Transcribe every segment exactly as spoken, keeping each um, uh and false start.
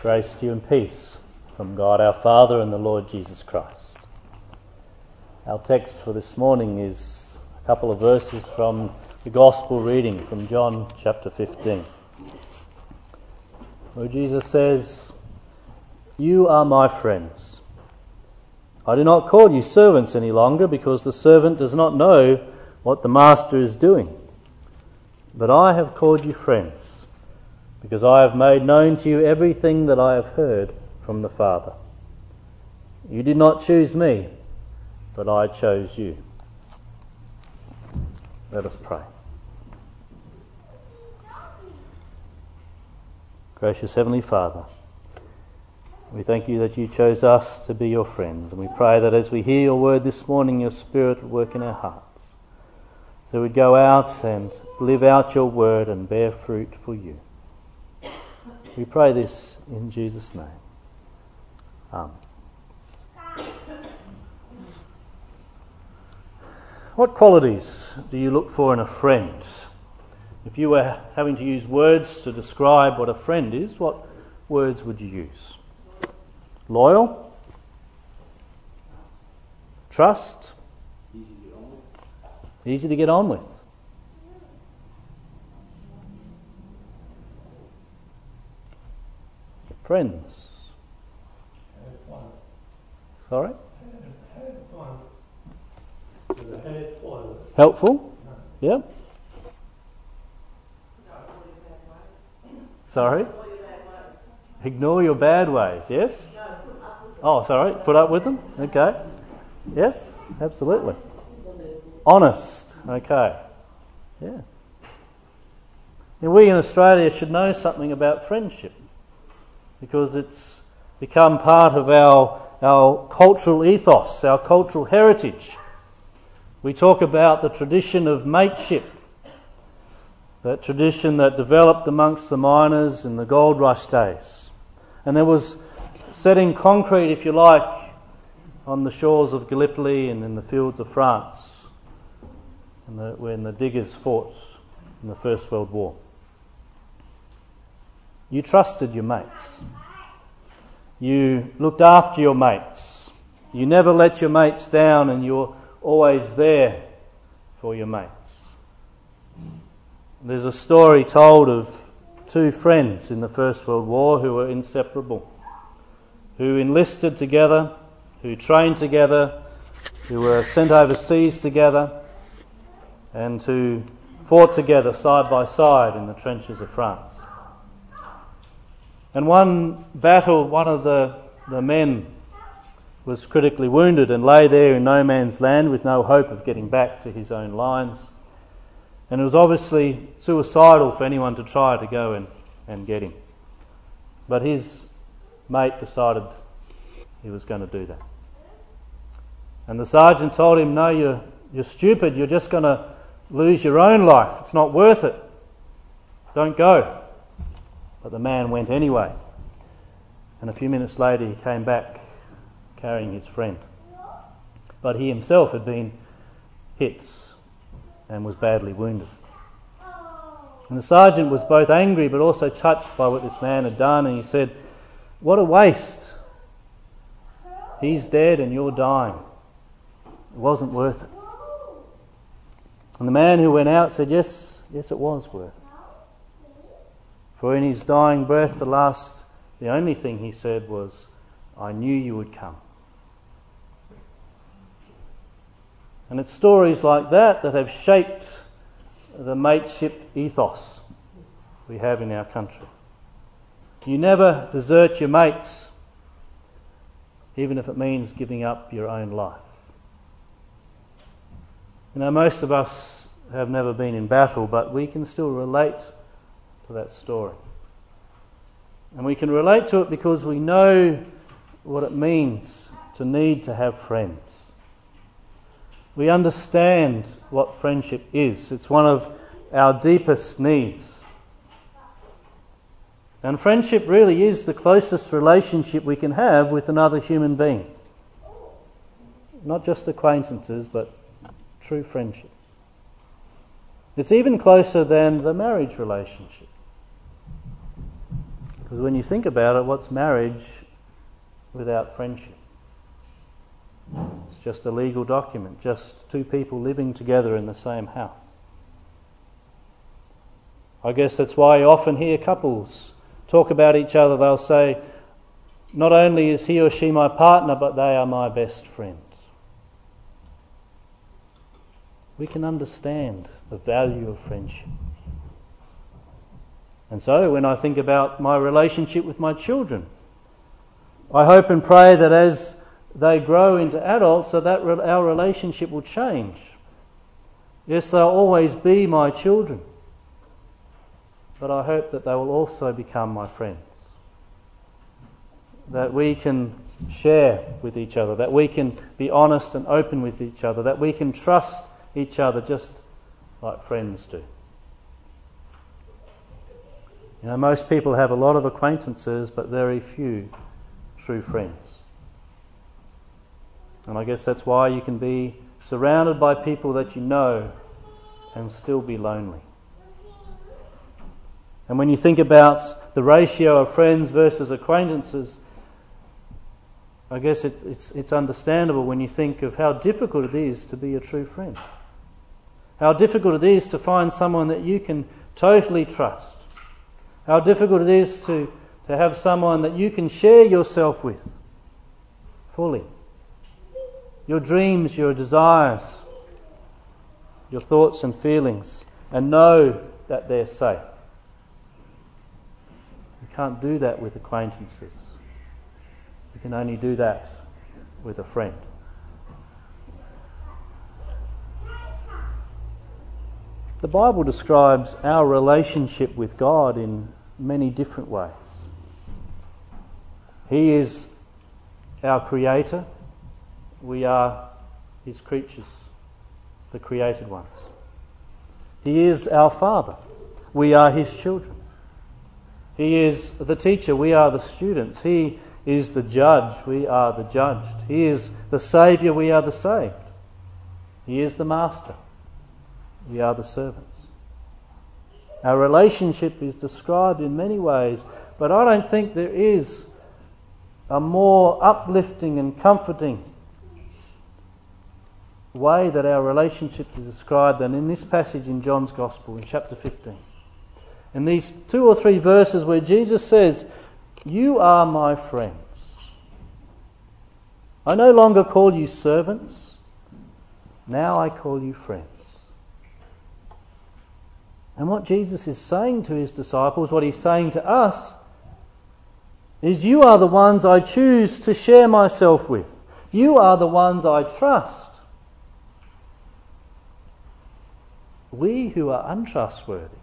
Grace to you and peace from God our Father and the Lord Jesus Christ. Our text for this morning is a couple of verses from the Gospel reading from John chapter fifteen, where Jesus says, "You are my friends. I do not call you servants any longer, because the servant does not know what the master is doing. But I have called you friends, because I have made known to you everything that I have heard from the Father. You did not choose me, but I chose you." Let us pray. Gracious Heavenly Father, we thank you that you chose us to be your friends, and we pray that as we hear your word this morning, your Spirit would work in our hearts, so we'd go out and live out your word and bear fruit for you. We pray this in Jesus' name. Amen. What qualities do you look for in a friend? If you were having to use words to describe what a friend is, what words would you use? Loyal? Trust? Easy to get on with. Friends. Sorry? Helpful? Yeah. Sorry? Ignore your bad ways, yes? Oh, sorry, put up with them? Okay. Yes, absolutely. Honest, okay. Yeah. And we in Australia should know something about friendship, because it's become part of our our cultural ethos, our cultural heritage. We talk about the tradition of mateship, that tradition that developed amongst the miners in the gold rush days. And there was set in concrete, if you like, on the shores of Gallipoli and in the fields of France, and the, when the diggers fought in the First World War. You trusted your mates. You looked after your mates. You never let your mates down, and you're always there for your mates. There's a story told of two friends in the First World War who were inseparable, who enlisted together, who trained together, who were sent overseas together, and who fought together side by side in the trenches of France. And one battle, one of the, the men was critically wounded and lay there in no man's land with no hope of getting back to his own lines. And it was obviously suicidal for anyone to try to go and, and get him. But his mate decided he was going to do that. And the sergeant told him, "No, you're, you're stupid. You're just going to lose your own life. It's not worth it. Don't go." But the man went anyway. And a few minutes later he came back carrying his friend. But he himself had been hit and was badly wounded. And the sergeant was both angry but also touched by what this man had done, and he said, "What a waste. He's dead and you're dying. It wasn't worth it." And the man who went out said, yes, yes it was worth it. For in his dying breath, the last, the only thing he said was, "I knew you would come." And it's stories like that that have shaped the mateship ethos we have in our country. You never desert your mates, even if it means giving up your own life. You know, most of us have never been in battle, but we can still relate to that story. And we can relate to it because we know what it means to need to have friends. We understand what friendship is. It's one of our deepest needs. And friendship really is the closest relationship we can have with another human being. Not just acquaintances, but true friendship. It's even closer than the marriage relationship. Because when you think about it, what's marriage without friendship? It's just a legal document, just two people living together in the same house. I guess that's why you often hear couples talk about each other. They'll say, not only is he or she my partner, but they are my best friend. We can understand the value of friendship. And so when I think about my relationship with my children, I hope and pray that as they grow into adults, so that our relationship will change. Yes, they'll always be my children, but I hope that they will also become my friends. That we can share with each other, that we can be honest and open with each other, that we can trust each other just like friends do. You know, most people have a lot of acquaintances, but very few true friends. And I guess that's why you can be surrounded by people that you know and still be lonely. And when you think about the ratio of friends versus acquaintances, I guess it, it's, it's understandable when you think of how difficult it is to be a true friend. How difficult it is to find someone that you can totally trust. How difficult it is to, to have someone that you can share yourself with fully. Your dreams, your desires, your thoughts and feelings, and know that they're safe. You can't do that with acquaintances. You can only do that with a friend. The Bible describes our relationship with God in many different ways. He is our Creator. We are His creatures, the created ones. He is our Father. We are His children. He is the teacher. We are the students. He is the judge. We are the judged. He is the Saviour. We are the saved. He is the Master. We are the servants. Our relationship is described in many ways, but I don't think there is a more uplifting and comforting way that our relationship is described than in this passage in John's Gospel in chapter fifteen. In these two or three verses where Jesus says, "You are my friends. I no longer call you servants, now I call you friends." And what Jesus is saying to His disciples, what He's saying to us, is you are the ones I choose to share myself with. You are the ones I trust. We who are untrustworthy,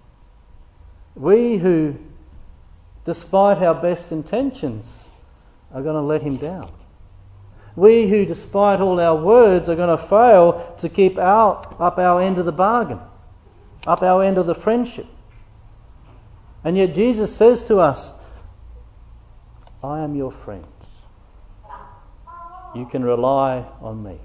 we who, despite our best intentions, are going to let Him down. We who, despite all our words, are going to fail to keep our, up our end of the bargain, up our end of the friendship. And yet Jesus says to us, I am your friend. You can rely on me.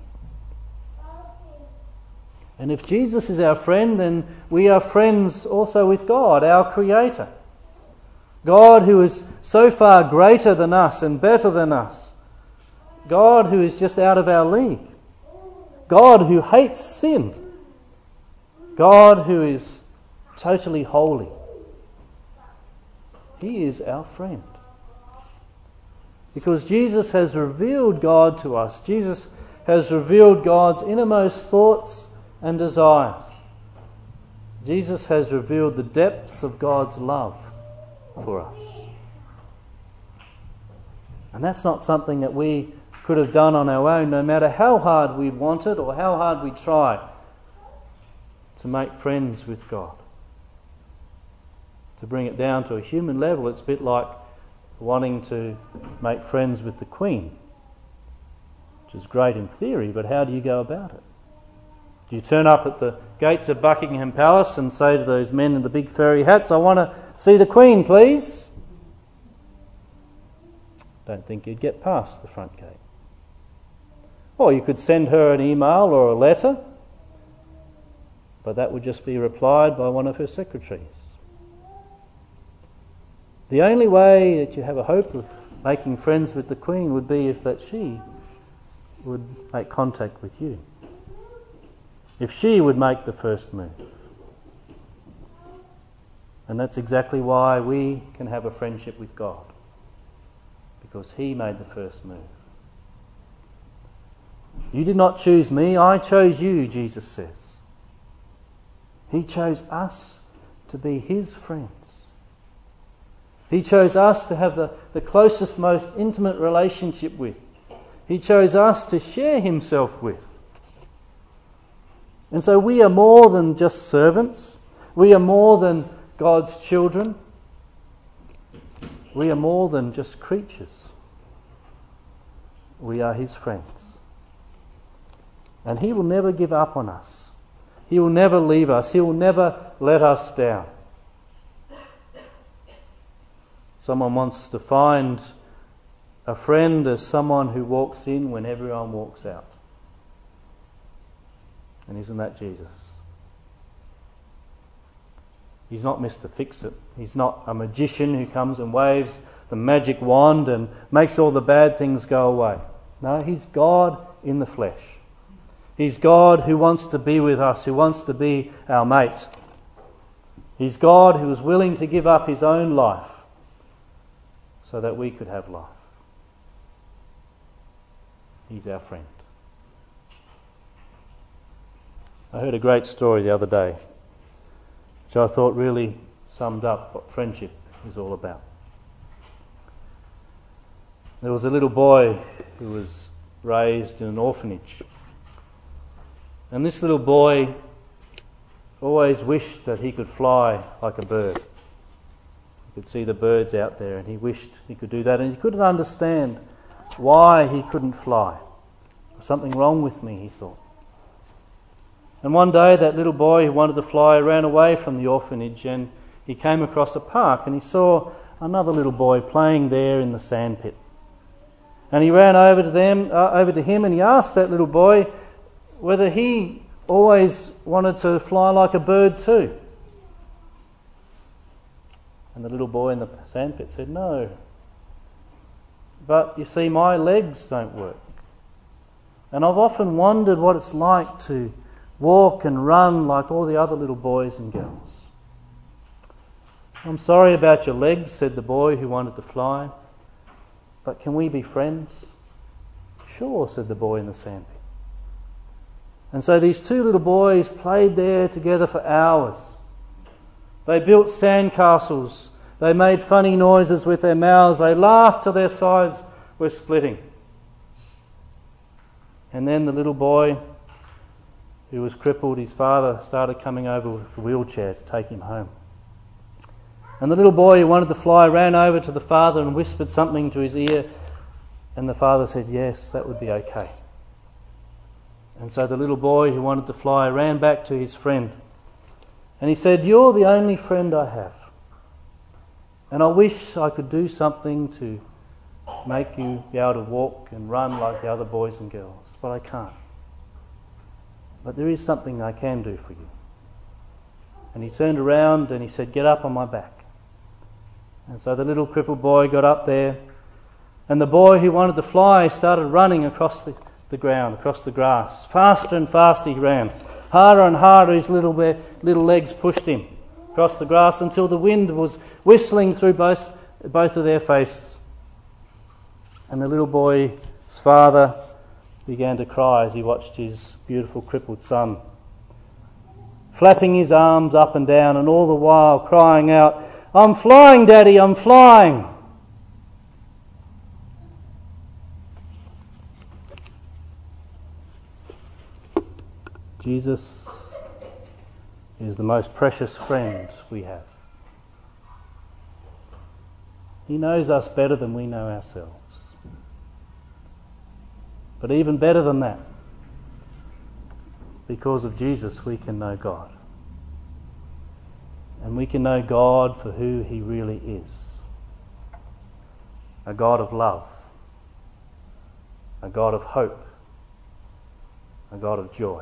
And if Jesus is our friend, then we are friends also with God, our Creator. God who is so far greater than us and better than us. God who is just out of our league. God who hates sin. God who is totally holy. He is our friend. Because Jesus has revealed God to us. Jesus has revealed God's innermost thoughts and desires. Jesus has revealed the depths of God's love for us. And that's not something that we could have done on our own, no matter how hard we wanted or how hard we tried to make friends with God. To bring it down to a human level, it's a bit like wanting to make friends with the Queen, which is great in theory, but how do you go about it? Do you turn up at the gates of Buckingham Palace and say to those men in the big furry hats, I want to see the Queen, please? Don't think you'd get past the front gate. Or you could send her an email or a letter, but that would just be replied by one of her secretaries. The only way that you have a hope of making friends with the Queen would be if that she would make contact with you. If she would make the first move. And that's exactly why we can have a friendship with God. Because He made the first move. You did not choose me, I chose you, Jesus says. He chose us to be His friends. He chose us to have the, the closest, most intimate relationship with. He chose us to share Himself with. And so we are more than just servants. We are more than God's children. We are more than just creatures. We are His friends. And He will never give up on us. He will never leave us. He will never let us down. Someone wants to find a friend as someone who walks in when everyone walks out. And isn't that Jesus? He's not Mister Fix-It. He's not a magician who comes and waves the magic wand and makes all the bad things go away. No, He's God in the flesh. He's God who wants to be with us, who wants to be our mate. He's God who is willing to give up His own life so that we could have life. He's our friend. I heard a great story the other day, which I thought really summed up what friendship is all about. There was a little boy who was raised in an orphanage. And this little boy always wished that he could fly like a bird. He could see the birds out there and he wished he could do that. And he couldn't understand why he couldn't fly. There's something wrong with me, he thought. And one day that little boy who wanted to fly ran away from the orphanage and he came across a park and he saw another little boy playing there in the sandpit. And he ran over to them, uh, over to him and he asked that little boy whether he always wanted to fly like a bird too. And the little boy in the sandpit said, "No. But you see, my legs don't work. And I've often wondered what it's like to walk and run like all the other little boys and girls." "I'm sorry about your legs," said the boy who wanted to fly, "but can we be friends?" "Sure," said the boy in the sandpit. And so these two little boys played there together for hours. They built sandcastles. They made funny noises with their mouths. They laughed till their sides were splitting. And then the little boy who was crippled, his father started coming over with a wheelchair to take him home. And the little boy who wanted to fly ran over to the father and whispered something to his ear. And the father said, "Yes, that would be okay." And so the little boy who wanted to fly ran back to his friend. And he said, "You're the only friend I have. And I wish I could do something to make you be able to walk and run like the other boys and girls, but I can't. But there is something I can do for you." And he turned around and he said, "Get up on my back." And so the little crippled boy got up there, and the boy who wanted to fly started running across the, the ground, across the grass. Faster and faster he ran. Harder and harder his little, little legs pushed him across the grass until the wind was whistling through both, both of their faces. And the little boy's father began to cry as he watched his beautiful crippled son, flapping his arms up and down and all the while crying out, "I'm flying, Daddy, I'm flying." Jesus is the most precious friend we have. He knows us better than we know ourselves. But even better than that, because of Jesus, we can know God. And we can know God for who He really is. A God of love. A God of hope. A God of joy.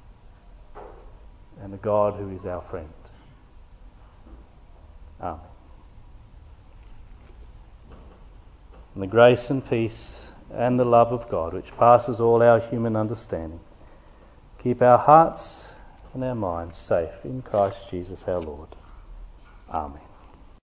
And a God who is our friend. Amen. and the grace and peace and the love of God, which passes all our human understanding, keep our hearts and our minds safe in Christ Jesus our Lord. Amen.